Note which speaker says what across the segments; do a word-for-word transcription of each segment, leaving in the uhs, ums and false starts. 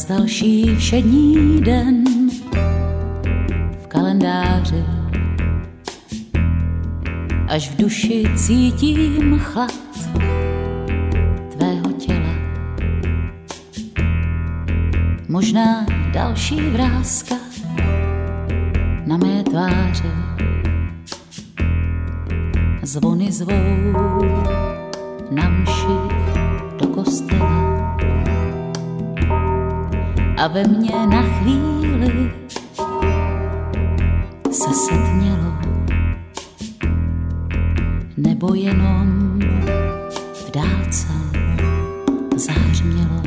Speaker 1: zas další všední den v kalendáři. Až v duši cítím chlad tvého těla. Možná další vrázka na mé tváři. Zvony zvou na mši do kostela a ve mně na chvíli se setmělo, nebo jenom v dálce zářmělo.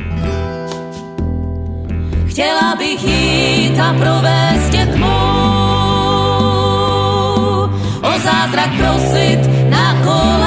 Speaker 1: Chtěla bych jít a provést tě tmou, o zázrak prosit na kola.